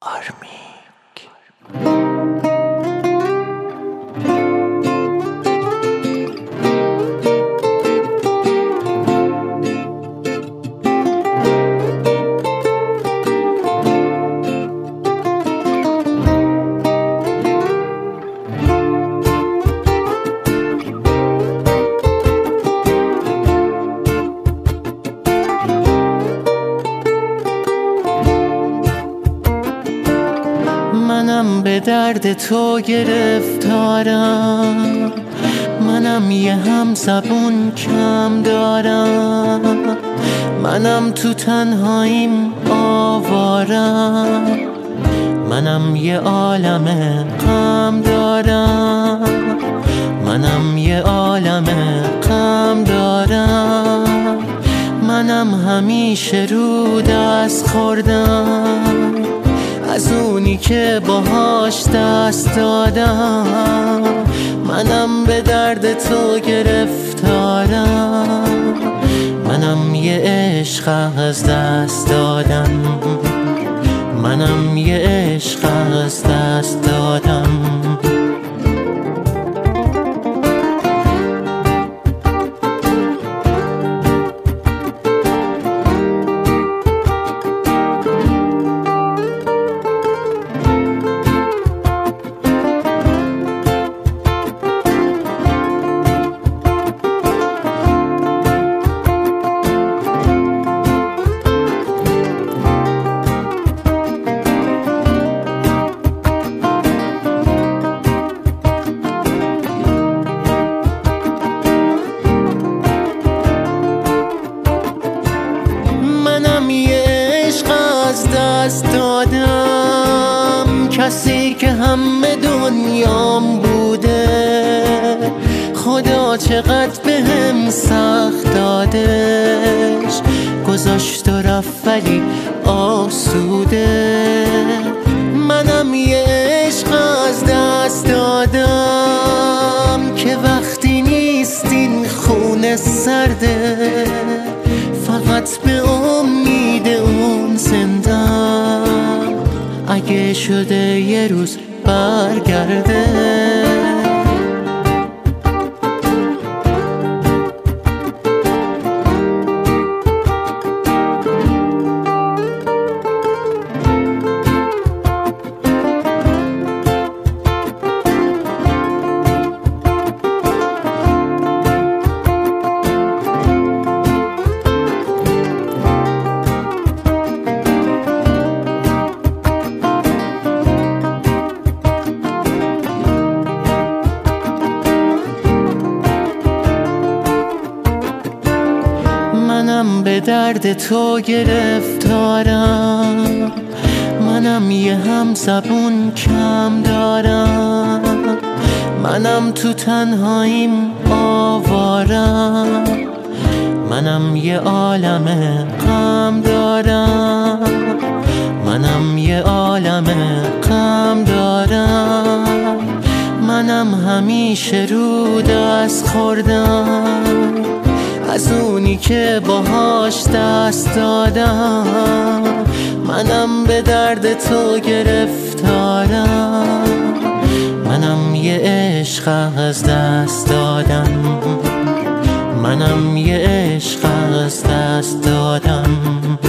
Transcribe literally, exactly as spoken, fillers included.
آرمیک. منم به درد تو گرفتارم، منم یه هم زبون کم دارم، منم تو تنهاییم آوارم، منم یه عالم غم دارم، منم یه عالم غم دارم، منم همیشه رو دست خوردم از اونی که باهاش دست دادم. منم به درد تو گرفتارم، منم یه عشق از دست دادم، منم یه عشق از دست دادم. دست دادم کسی که همه دنیام بوده، خدا چقدر به هم سخت دادش، گذاشت و رفت ولی آسوده. منم یه عشق از دست دادم که وقتی نیستین خونه سرده، فقط به امید اون زندم اگه شده یه روز برگرده. منم به درد تو گرفتارم، منم یه هم زبون کم دارم، منم تو تنهاییم آوارم، منم یه عالم غم دارم، منم یه عالم غم دارم، منم همیشه رو دست خوردم از اونی که باهاش دست دادم. منم به درد تو گرفتارم، منم یه عشق از دست دادم، منم یه عشق از دست دادم.